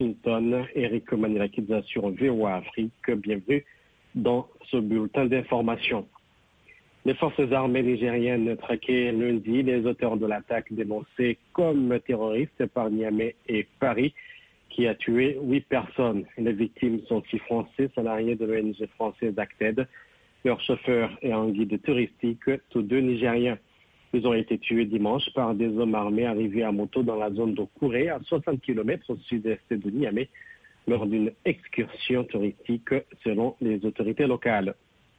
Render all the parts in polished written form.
Washington, Eric Manilakidza sur VOA Afrique. Bienvenue dans ce bulletin d'information. Les forces armées nigériennes traquaient lundi les auteurs de l'attaque dénoncée comme terroriste par Niamey et Paris, qui a tué 8 personnes. Les victimes sont 6 Français salariés de l'ONG française Acted. Leur chauffeur et un guide touristique, tous 2 Nigériens. Ils ont été tués dimanche par des hommes armés arrivés à moto dans la zone de Kouré, à 60 km au sud-est de Niamey, lors d'une excursion touristique selon les autorités locales.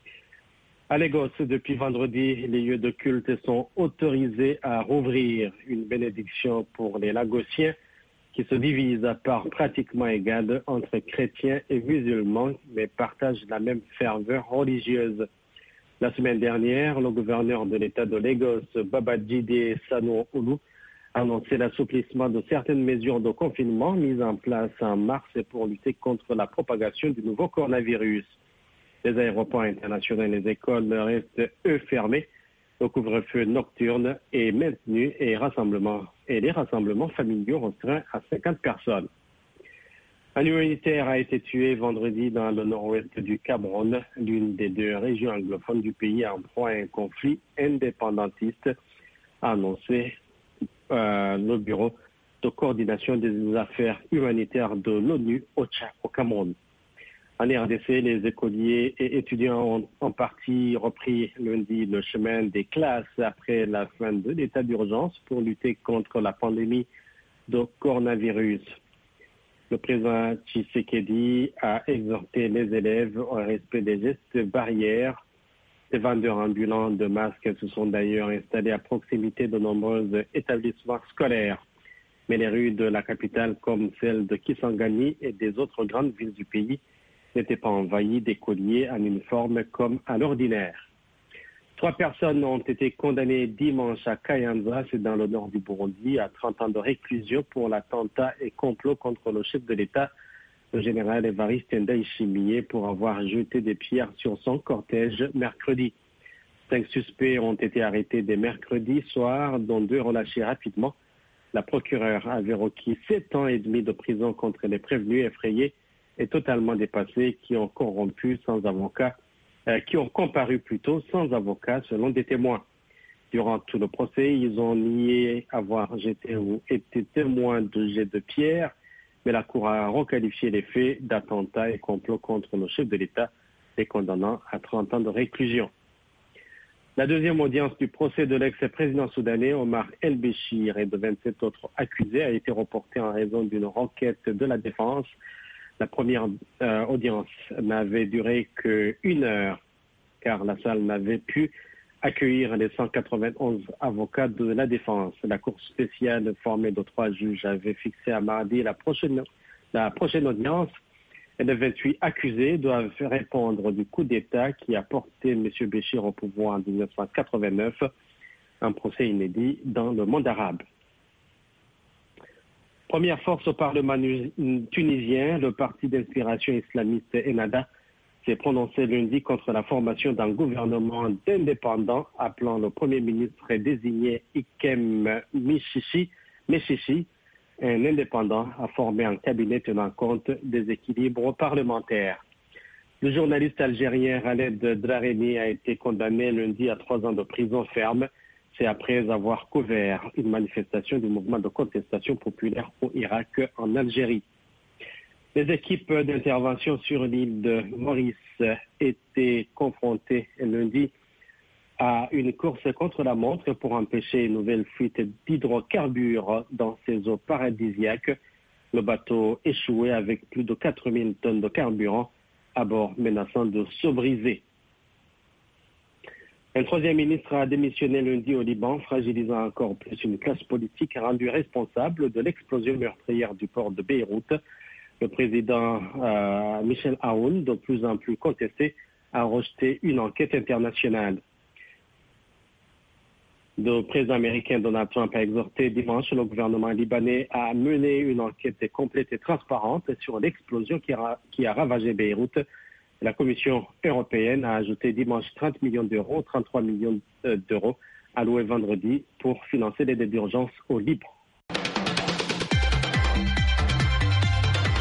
À Lagos, depuis vendredi, les lieux de culte sont autorisés à rouvrir. Une bénédiction pour les Lagosiens qui se divisent à part pratiquement égale entre chrétiens et musulmans, mais partagent la même ferveur religieuse. La semaine dernière, le gouverneur de l'État de Lagos, Babajide Sanwo-Olu, a annoncé l'assouplissement de certaines mesures de confinement mises en place en mars pour lutter contre la propagation du nouveau coronavirus. Les aéroports internationaux et les écoles restent, eux, fermés. Le couvre-feu nocturne est maintenu et les rassemblements familiaux restreints à 50 personnes. Un humanitaire a été tué vendredi dans le nord-ouest du Cameroun, l'une des 2 régions anglophones du pays en proie à un conflit indépendantiste, a annoncé le bureau de coordination des affaires humanitaires de l'ONU au Cameroun. En RDC, les écoliers et étudiants ont en partie repris lundi le chemin des classes après la fin de l'état d'urgence pour lutter contre la pandémie de coronavirus. Le président Tshisekedi a exhorté les élèves au respect des gestes barrières. Les vendeurs ambulants de masques se sont d'ailleurs installés à proximité de nombreux établissements scolaires. Mais les rues de la capitale, comme celles de Kisangani et des autres grandes villes du pays, n'étaient pas envahies d'écoliers en uniforme comme à l'ordinaire. 3 personnes ont été condamnées dimanche à Kayanza, c'est dans le nord du Burundi, à 30 ans de réclusion pour l'attentat et complot contre le chef de l'État, le général Évariste Ndayishimiye, pour avoir jeté des pierres sur son cortège mercredi. 5 suspects ont été arrêtés dès mercredi soir, dont 2 relâchés rapidement. La procureure avait requis 7 ans et demi de prison contre les prévenus effrayés et totalement dépassés qui ont comparu plutôt sans avocat selon des témoins. Durant tout le procès, ils ont nié avoir jeté ou été témoins de jets de pierre, mais la Cour a requalifié les faits d'attentat et complot contre le chef de l'État, les condamnant à 30 ans de réclusion. La deuxième audience du procès de l'ex-président soudanais Omar El-Béchir et de 27 autres accusés a été reportée en raison d'une requête de la défense. La première audience n'avait duré qu'1 heure, car la salle n'avait pu accueillir les 191 avocats de la défense. La Cour spéciale formée de 3 juges avait fixé à mardi la prochaine audience et les 28 accusés doivent répondre du coup d'État qui a porté M. Béchir au pouvoir en 1989, un procès inédit dans le monde arabe. Première force au Parlement tunisien, le parti d'inspiration islamiste Ennahda s'est prononcé lundi contre la formation d'un gouvernement d'indépendants, appelant le Premier ministre désigné Ikem Meshishi, un indépendant, à former un cabinet tenant compte des équilibres parlementaires. Le journaliste algérien Khaled Drareni a été condamné lundi à 3 ans de prison ferme. C'est après avoir couvert une manifestation du mouvement de contestation populaire au Irak en Algérie. Les équipes d'intervention sur l'île de Maurice étaient confrontées lundi à une course contre la montre pour empêcher une nouvelle fuite d'hydrocarbures dans ces eaux paradisiaques. Le bateau échouait avec plus de 4000 tonnes de carburant à bord, menaçant de se briser. Un 3e ministre a démissionné lundi au Liban, fragilisant encore plus une classe politique rendue responsable de l'explosion meurtrière du port de Beyrouth. Le président Michel Aoun, de plus en plus contesté, a rejeté une enquête internationale. Le président américain Donald Trump a exhorté dimanche le gouvernement libanais à mener une enquête complète et transparente sur l'explosion qui a ravagé Beyrouth. La Commission européenne a ajouté dimanche 30 millions d'euros, 33 millions d'euros alloués vendredi pour financer l'aide d'urgence au Liban.